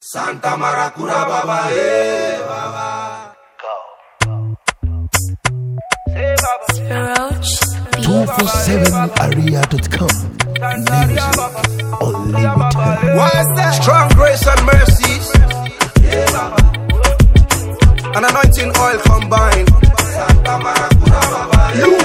Santa Maracura Baba, Baba. Roach 247area.com. Music unlimited. What's that? Strong grace and mercies, and anointing oil combined. Santa Maracura Baba,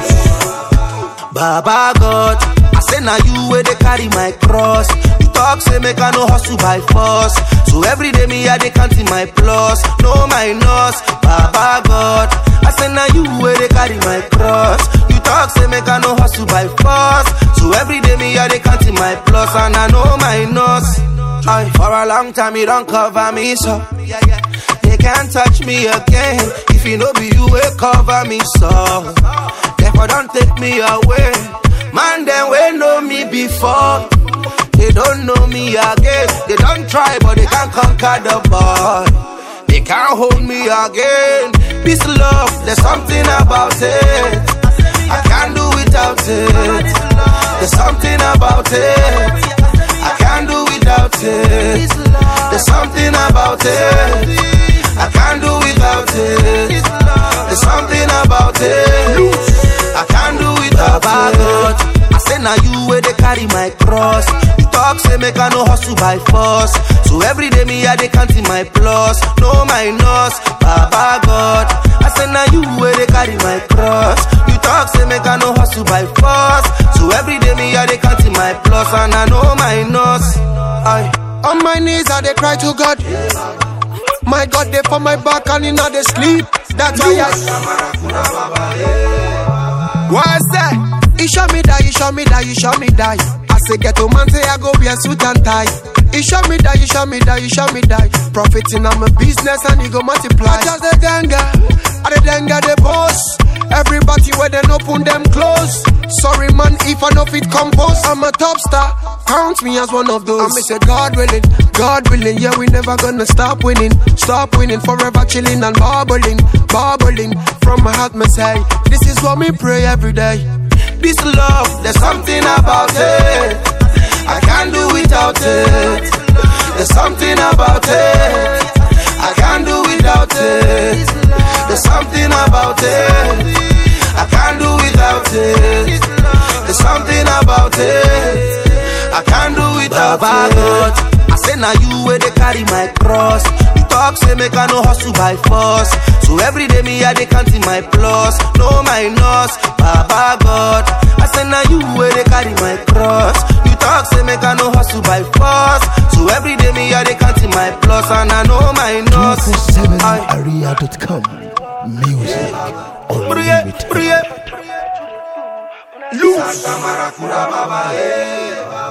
Baba God, I say now you where they carry my cross. You talk say make I no hustle by force. So every day me I they counting my plus, no minus. Baba God, I say now you where they carry my cross. You talk say make I no hustle by force. So every day me I they counting my plus and I know minus. Aye, for a long time you don't cover me so. They can't touch me again. If you know be you will cover me so. Therefore don't take me away. Man them will know me before. They don't know me again. They don't try but they can't conquer the boy. They can't hold me again. This love, there's something about it. I can't do without it. There's something about it. I can't do without it. There's something about it. I can't do without it. There's something about it. I can't do without it. I say now you where they carry my cross. You talk say make I no hustle by force. So every day me I they counting my plus, no minus. Baba God, I say now you where they carry my cross. You talk say make I no hustle by force. So every day me I they counting my plus and I know minus. Aye. On my knees I they cry to God. My God they for my back and in they sleep. That's why what's that? You show me that, you show me that, you show me that. I say get to man say I go wear suit and tie. You show me that, you show me that, you show me that. Profiting on my business and you go multiply. I just the denga, the boss. Everybody where they open them close. Sorry man if I know fit compose. I'm a top star, count me as one of those. I say God willing, yeah we never gonna stop winning. Stop winning, forever chilling and bubbling. From my heart me say, this is what me pray every day. This love, there's something about it. I can't do without it. There's something about it. I can't do without it. There's something about it. I can't do without it. There's something about it. I can't do without it. I say now you where they carry my cross. You talk say make I no hustle by force. So every day me I they counting my plus, no minus. Baba God, I say now you where they carry my cross. You talk say make I no hustle by force. So every day me I they counting my plus and I know minus. 247area.com. Music unlimited. Santa Maracura Baba,